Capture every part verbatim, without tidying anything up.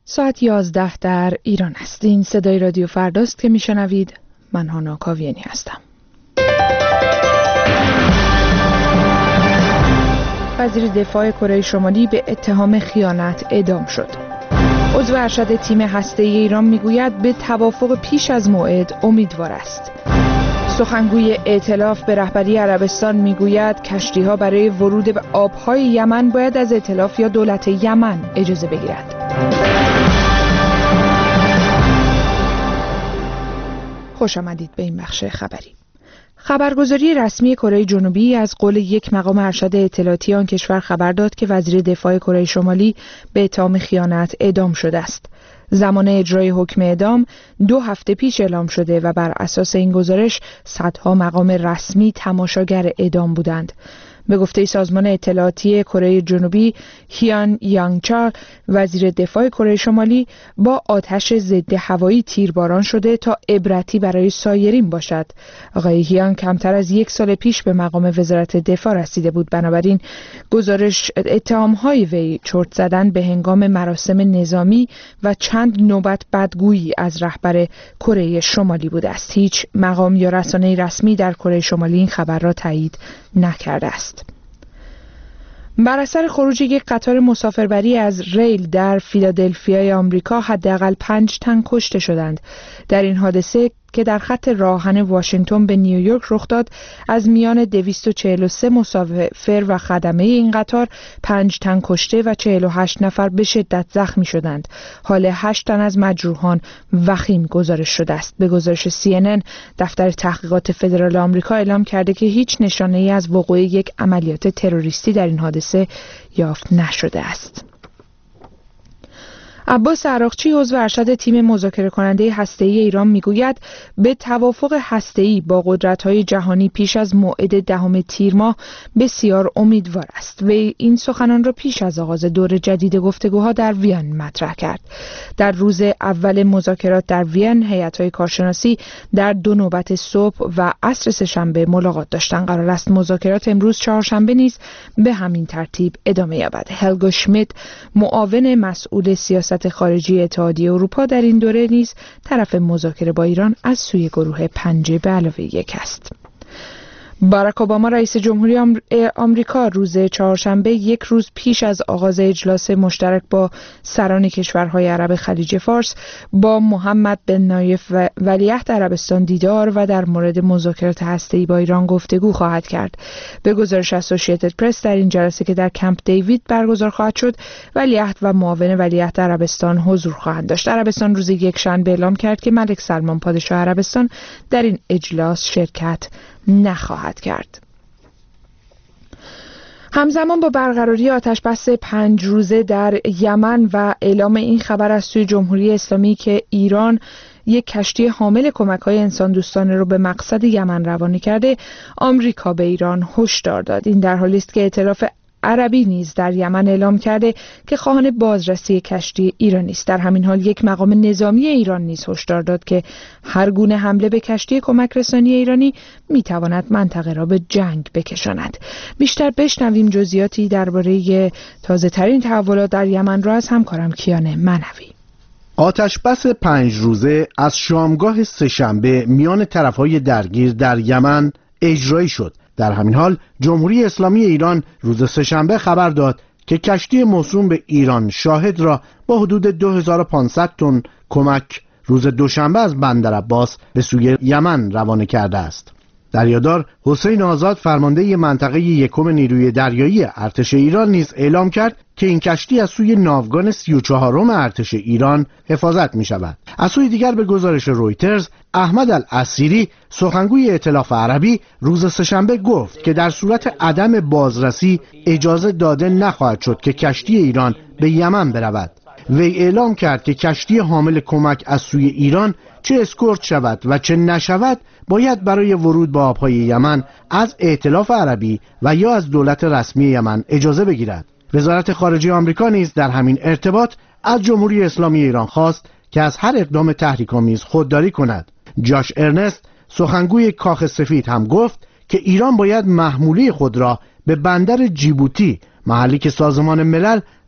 ساعت یازده در ایران است. این صدای رادیو فرداست که میشنوید. من هانا کاویانی هستم. وزیر دفاع کره شمالی به اتهام خیانت اعدام شد. عضو ارشد تیم هسته‌ای ایران میگوید به توافق پیش از موعد امیدوار است. سخنگوی ائتلاف به رهبری عربستان میگوید کشتی‌ها برای ورود به آب‌های یمن باید از ائتلاف یا دولت یمن اجازه بگیرد. خوش آمدید به این بخش خبری. خبرگزاری رسمی کره جنوبی از قول یک مقام ارشد اطلاعاتی آن کشور خبر داد که وزیر دفاع کره شمالی به اتهام خیانت اعدام شده است. زمان اجرای حکم اعدام دو هفته پیش اعلام شده و بر اساس این گزارش صدها مقام رسمی تماشاگر اعدام بودند. به گفته سازمان اطلاعاتی کره جنوبی، هیان یانگچال وزیر دفاع کره شمالی با آتش ضد هوایی تیرباران شده تا عبرتی برای سایرین باشد. آقای هیان کمتر از یک سال پیش به مقام وزارت دفاع رسیده بود، بنابراین گزارش اتهام‌های وی چرت زدن به هنگام مراسم نظامی و چند نوبت بدگویی از رهبر کره شمالی بوده است. هیچ مقام یا رسانه رسمی در کره شمالی این خبر را تایید نکرده است. بر اثر خروج یک قطار مسافربری از ریل در فیلادلفیای آمریکا حداقل پنج تن کشته شدند. در این حادثه که در خط راهن واشنگتن به نیویورک رخ داد، از میان دویست و چهل و سه مسافر و خدمه این قطار پنج تن کشته و چهل و هشت نفر به شدت زخمی شدند. حال هشت تن از مجروحان وخیم گزارش شده است. به گزارش سی ان ان، دفتر تحقیقات فدرال آمریکا اعلام کرده که هیچ نشانه‌ای از وقوع یک عملیات تروریستی در این حادثه یافت نشده است. عباس عراقچی عضو ارشد تیم مذاکره کننده هسته‌ای ایران میگوید به توافق هسته‌ای با قدرت‌های جهانی پیش از موعد دهم تیر ماه بسیار امیدوار است. وی این سخنان را پیش از آغاز دور جدید گفتگوها در وین مطرح کرد. در روز اول مذاکرات در وین، هیئت‌های کارشناسی در دو نوبت صبح و عصر سه‌شنبه ملاقات داشتند. قرار است مذاکرات امروز چهارشنبه نیز به همین ترتیب ادامه یابد. هلگا شمیت، معاون مسئول سیاست خارجی اتحادیه اروپا، در این دوره نیز طرف مذاکره با ایران از سوی گروه پنجه به علاوه یک است. باراک اوباما رئیس جمهوری آمریکا روز چهارشنبه، یک روز پیش از آغاز اجلاس مشترک با سران کشورهای عرب خلیج فارس، با محمد بن نایف و ولیعهد عربستان دیدار و در مورد مذاکرات هسته‌ای با ایران گفتگو خواهد کرد. به گزارش اسوسییتد پرس، در این جلسه که در کمپ دیوید برگزار خواهد شد، ولیعهد و معاون ولیعهد عربستان حضور خواهند داشت. عربستان روز یکشنبه اعلام کرد که ملک سلمان پادشاه عربستان در این اجلاس شرکت نخواهد کرد. همزمان با برقراری آتش‌بس پنج روزه در یمن و اعلام این خبر از سوی جمهوری اسلامی که ایران یک کشتی حامل کمک‌های انسان دوستانه رو به مقصد یمن روانه کرده، آمریکا به ایران هشدار داد. این در حالی است که ائتلاف عربی نیز در یمن اعلام کرده که خواهان بازرسی کشتی ایرانی است. در همین حال یک مقام نظامی ایران نیز هشدار داد که هر گونه حمله به کشتی کمک رسانی ایرانی میتواند منطقه را به جنگ بکشاند. بیشتر بشنویم جزئیاتی درباره تازه ترین تحولات در یمن را از همکارم کیان منوی. آتش‌بس پنج روزه از شامگاه سه‌شنبه میان طرف‌های درگیر در یمن اجرایی شد. در همین حال جمهوری اسلامی ایران روز سه‌شنبه خبر داد که کشتی موسوم به ایران شاهد را با حدود دو هزار و پانصد تن کمک روز دوشنبه از بندر عباس به سوی یمن روانه کرده است. دریادار حسین آزاد، فرمانده منطقه یکم نیروی دریایی ارتش ایران، نیز اعلام کرد که این کشتی از سوی ناوگان سی و چهارم ارتش ایران حفاظت می شود. از سوی دیگر به گزارش رویترز، احمد العسیری، سخنگوی ائتلاف عربی، روز سه‌شنبه گفت که در صورت عدم بازرسی اجازه داده نخواهد شد که کشتی ایران به یمن برود. وی اعلام کرد که کشتی حامل کمک از سوی ایران چه اسکورت شود و چه نشود، باید برای ورود به آبهای یمن از ائتلاف عربی و یا از دولت رسمی یمن اجازه بگیرد. وزارت خارجه آمریکا نیز در همین ارتباط از جمهوری اسلامی ایران خواست که از هر اقدام تحریک‌آمیز خودداری کند. جاش ارنست، سخنگوی کاخ سفید، هم گفت که ایران باید محموله خود را به بندر جیبوتی، محلی که سازمان ملل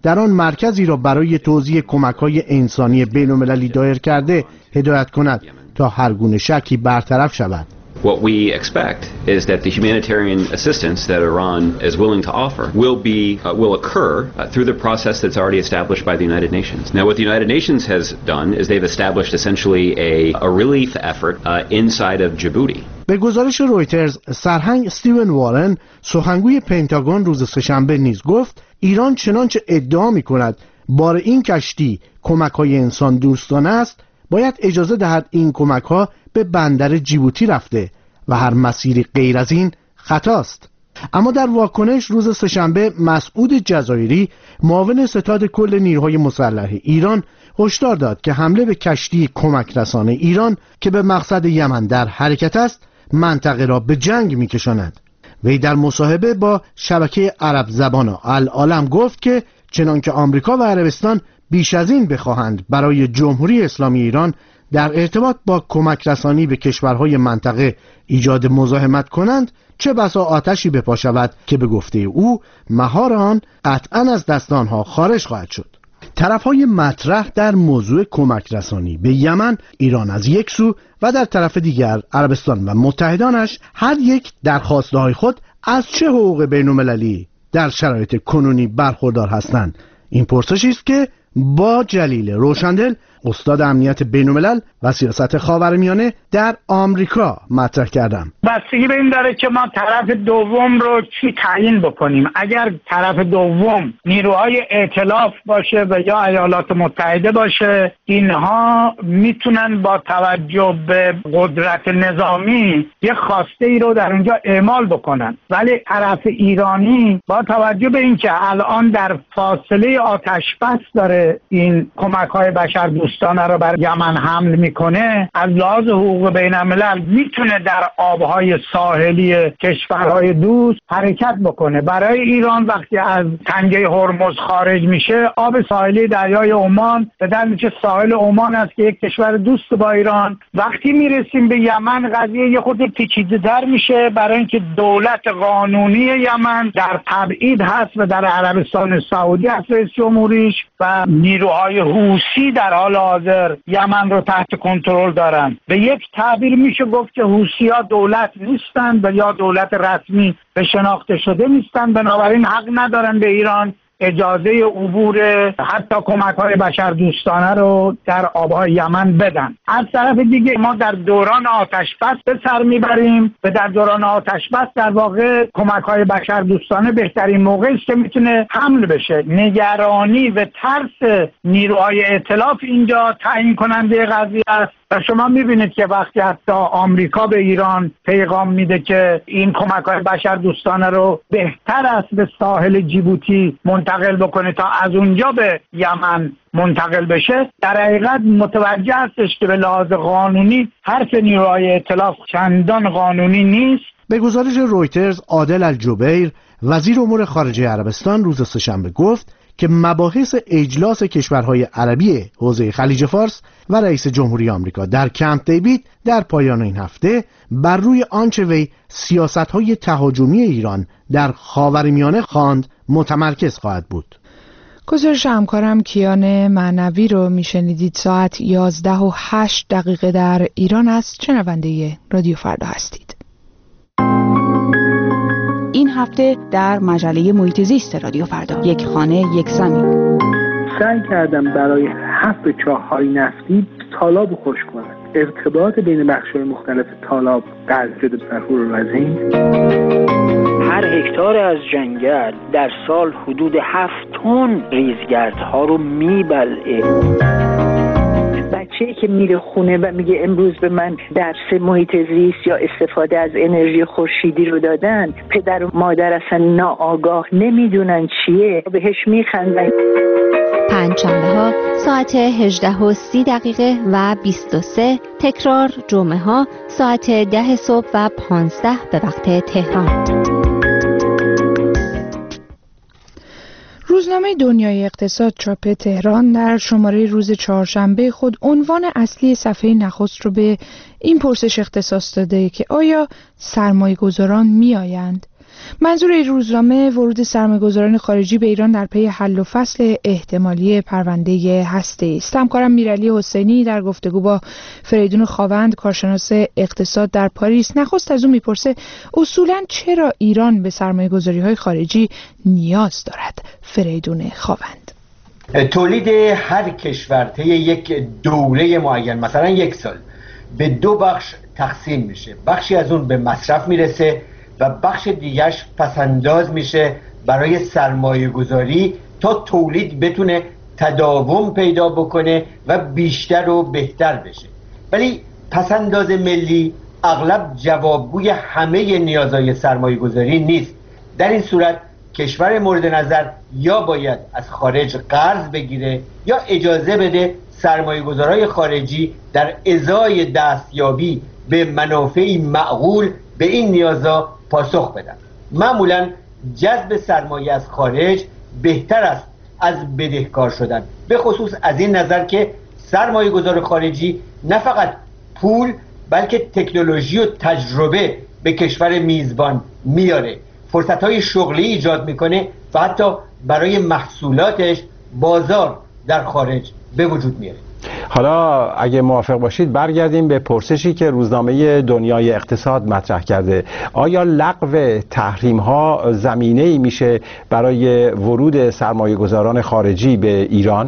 در آن مرکزی را برای توزیع کمک‌های انسانی بین‌المللی دایر کرده هدایت کند تا هر گونه شکی برطرف شود. What we expect is that the humanitarian assistance that Iran is willing to offer will be uh, will occur uh, through the process that's already established by the United Nations. Now, what the United Nations has done is they've established essentially a, a relief effort uh, inside of Djibouti. به گزارش رویترز، سرهنگ استیون وارن، سخنگوی پنتاگون، روز سه‌شنبه نیز گفت ایران چنانچه ادعا می‌کند بار این کشتی کمک‌های انسان دوستانه است، باید اجازه دهد این کمک‌ها به بندر جیبوتی رفته و هر مسیری غیر از این خطاست. اما در واکنش روز سه‌شنبه مسعود جزایری، معاون ستاد کل نیروهای مسلح ایران، هشدار داد که حمله به کشتی کمک رسانه ایران که به مقصد یمن در حرکت است منطقه را به جنگ می‌کشاند. وی در مصاحبه با شبکه عرب زبان العالم گفت که چنانکه آمریکا و عربستان بیش از این بخواهند برای جمهوری اسلامی ایران در ارتباط با کمک رسانی به کشورهای منطقه ایجاد مزاحمت کنند، چه بسا آتشی بپا شود که به گفته او مهار آن قطعاً از دست آنها خارج خواهد شد. طرفهای مطرح در موضوع کمک رسانی به یمن، ایران از یک سو و در طرف دیگر عربستان و متحدانش، هر یک در خواسته‌های خود از چه حقوق بین‌المللی در شرایط کنونی برخوردار هستند. این پرسشی است که با جلیل روشندل، استاد امنیت بین‌الملل و سیاست خاورمیانه در آمریکا مطرح کردم. بستگی به این داره که ما طرف دوم رو چی تعیین بکنیم. اگر طرف دوم نیروهای ائتلاف باشه و یا ایالات متحده باشه، اینها میتونن با توجه به قدرت نظامی یه خواسته ای رو در اونجا اعمال بکنن. ولی طرف ایرانی با توجه به این که الان در فاصله آتشبس داره این کمک‌های بشردوستانه رو بر یمن حمل میکنه، از لحاظ حقوق بین الملل میتونه در آبهای ساحلی کشورهای دوست حرکت بکنه. برای ایران وقتی از تنگه هرمز خارج میشه، آب ساحلی دریای عمان به در میشه ساحل عمان است که یک کشور دوست با ایران. وقتی میرسیم به یمن قضیه یه خود پیچیده‌تر میشه، برای اینکه دولت قانونی یمن در تبعید هست و در عربستان سعودی هست رئیس جمهوریش، و نیروهای حوثی در حال حاضر یمن رو تحت کنترل دارن. به یک تعبیر میشه گفت که حوثی‌ها دولت نیستن و یا دولت رسمی به شناخته شده نیستن، بنابراین حق ندارن به ایران اجازه عبور حتی کمک‌های بشردوستانه رو در آب‌های یمن بدن. از طرف دیگه ما در دوران آتش‌بس به سر میبریم و در دوران آتش‌بس در واقع کمک‌های بشردوستانه بهترین موقعی است که میتونه حمل بشه. نگرانی و ترس نیروهای ائتلاف اینجا تعیین کننده قضیه است. و شما میبینید که وقتی حتی آمریکا به ایران پیغام میده که این کمک‌های بشردوستانه رو بهتر است به ساحل جیبوتی منتقل بکنه تا از اونجا به یمن منتقل بشه، در حقیقت متوجه هستش که به لحاظ قانونی حرف نیروهای ائتلاف چندان قانونی نیست. به گزارش رویترز، عادل الجبیر، وزیر امور خارجه عربستان، روز سه‌شنبه گفت که مباحث اجلاس کشورهای عربی حوزه خلیج فارس و رئیس جمهوری آمریکا در کمپ دیوید در پایان این هفته بر روی آنچه وی سیاست‌های تهاجمی ایران در خاورمیانه خواند متمرکز خواهد بود. گزارش همکارم کیان معنوی رو میشنیدید. ساعت یازده و هشت دقیقه در ایران است. شنونده رادیو فردا هستید. این هفته در مجله محیط زیست رادیو فردا، یک خانه یک زمین، سعی کردم برای حفر چاه‌های نفتی تالاب خوش کنم. ارتباط بین بخش‌های مختلف تالاب قطع شده بر وزین. هر هکتار از جنگل در سال حدود هفت تن ریزگردها رو میبلعه. بچه‌ای که میره خونه و میگه امروز به من درس محیط زیست یا استفاده از انرژی خورشیدی رو دادن، پدر و مادر اصلا ناآگاه نمیدونن چیه، بهش میخندن. پنجشنبه ها ساعت هجده و سی دقیقه و بیست و سه، تکرار جمعه ها ساعت ده صبح و پانزده به وقت تهران. روزنامه دنیای اقتصاد چاپ تهران در شماره روز چهارشنبه خود عنوان اصلی صفحه نخست رو به این پرسش اختصاص داده که آیا سرمایه‌گذاران می‌آیند؟ منظور این روزنامه ورود سرمایه‌گذاران خارجی به ایران در پی حل و فصل احتمالی پرونده هسته‌ای است. همکارم میرعلی حسینی در گفتگو با فریدون خاوند کارشناس اقتصاد در پاریس نخست از او میپرسه اصولاً چرا ایران به سرمایه‌گذاری‌های خارجی نیاز دارد. فریدون خاوند: تولید هر کشور طی یک دوره معین، مثلا یک سال، به دو بخش تقسیم میشه. بخشی از اون به مصرف میرسه و بخش دیگرش پسنداز میشه برای سرمایه گذاری تا تولید بتونه تداوم پیدا بکنه و بیشتر و بهتر بشه. ولی پسنداز ملی اغلب جوابگوی همه نیازهای سرمایه گذاری نیست. در این صورت کشور مورد نظر یا باید از خارج قرض بگیره یا اجازه بده سرمایه گذارای خارجی در ازای دستیابی به منافعی معقول به این نیازها پاسخ بدن. معمولا جذب سرمایه از خارج بهتر است از بدهکار شدن، به خصوص از این نظر که سرمایه گذار خارجی نه فقط پول بلکه تکنولوژی و تجربه به کشور میزبان میاره، فرصت‌های شغلی ایجاد میکنه و حتی برای محصولاتش بازار در خارج به وجود میاره. حالا اگه موافق باشید برگردیم به پرسشی که روزنامه دنیای اقتصاد مطرح کرده. آیا لغو تحریم ها زمینه‌ای میشه برای ورود سرمایه گذاران خارجی به ایران؟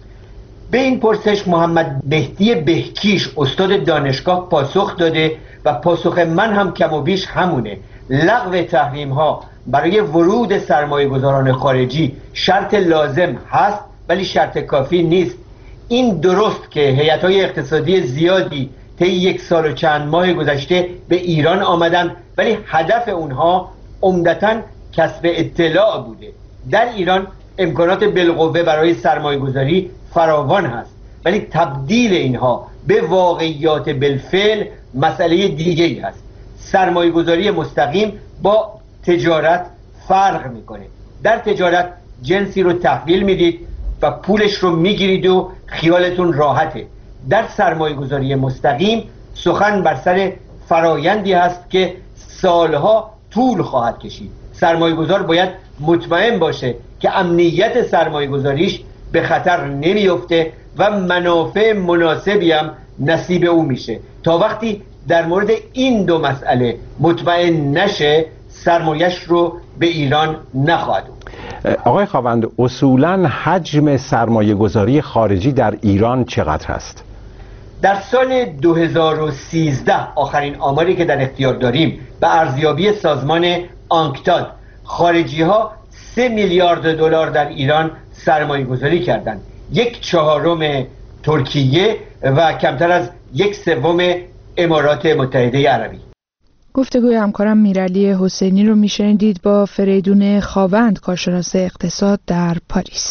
به این پرسش محمد مهدی بهکیش استاد دانشگاه پاسخ داده و پاسخ من هم کم و بیش همونه. لغو تحریم ها برای ورود سرمایه گذاران خارجی شرط لازم هست ولی شرط کافی نیست. این درست که هیئت‌های اقتصادی زیادی طی یک سال و چند ماه گذشته به ایران آمدند ولی هدف اونها عمدتاً کسب اطلاع بوده. در ایران امکانات بالقوه برای سرمایه گذاری فراوان هست ولی تبدیل اینها به واقعیات بالفعل مسئله دیگه‌ای هست. سرمایه گذاری مستقیم با تجارت فرق میکنه. در تجارت جنسی رو تحویل میدید و پولش رو میگیرید و خیالتون راحته. در سرمایه گذاری مستقیم سخن بر سر فرایندی هست که سالها طول خواهد کشید. سرمایه گذار باید مطمئن باشه که امنیت سرمایه گذاریش به خطر نمیفته و منافع مناسبی هم نصیب او میشه. تا وقتی در مورد این دو مسئله مطمئن نشه سرمایه‌اش رو به ایران نخواهد. آقای خاوند، اصولاً حجم سرمایه گذاری خارجی در ایران چقدر هست؟ در سال دو هزار و سیزده آخرین آماری که در اختیار داریم به ارزیابی سازمان آنکتاد، خارجی ها سه میلیارد دلار در ایران سرمایه گذاری کردند. یک چهارم ترکیه و کمتر از یک سوم امارات متحده عربی. گفتگوی همکارم میرعلی حسینی رو میشنیدید با فریدون خاوند کارشناس اقتصاد در پاریس.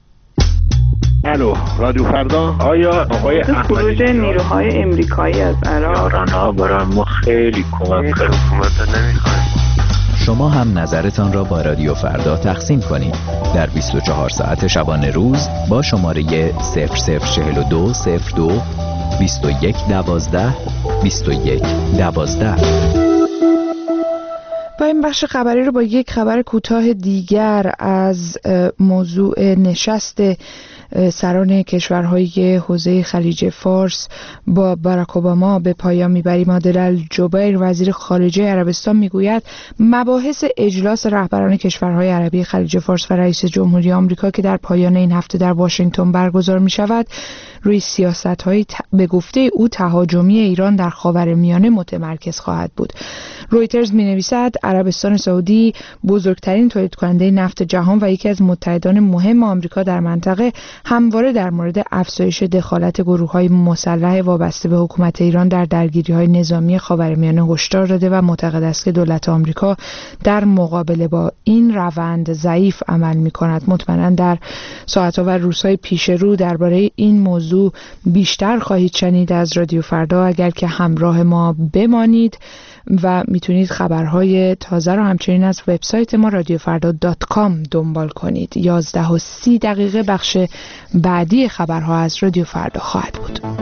الو، رادیو فردا. آیا آقای خروج نیروهای امریکایی از عراق ایران‌ها برای ما خیلی کمک کرد. حکومت نمیخوایم. شما هم نظرتان را با رادیو فردا تقسیم کنید در بیست و چهار ساعت شبانه روز با شماره صفر صفر چهل و دو صفر دو بیست و یک دوازده بیست و یک دوازده. با این بخش خبری رو با یک خبر کوتاه دیگر از موضوع نشست سران کشورهای حوزه خلیج فارس با باراک اوباما به پایان میبریم. عادل الجبیر وزیر خارجه عربستان میگوید مباحث اجلاس رهبران کشورهای عربی خلیج فارس و رئیس جمهوری آمریکا که در پایان این هفته در واشنگتن برگزار میشود روی سیاست‌های به گفته او تهاجمی ایران در خاورمیانه متمرکز خواهد بود. رویترز می‌نویسد عربستان سعودی بزرگترین تولید کننده نفت جهان و یکی از متحدان مهم آمریکا در منطقه همواره در مورد افزایش دخالت گروه‌های مسلح وابسته به حکومت ایران در درگیری‌های نظامی خاورمیانه هشدار داده و معتقد است که دولت آمریکا در مقابله با این روند ضعیف عمل می‌کند. مطمئناً در ساعت‌ها و روزهای پیش رو درباره این موضوع بیشتر خواهید شنید از رادیو فردا اگر که همراه ما بمانید و میتونید خبرهای تازه رو همچنین از وبسایت ما رادیو فردا دات کام دنبال کنید. یازده و سی دقیقه بخش بعدی خبرها از رادیو فردا خواهد بود.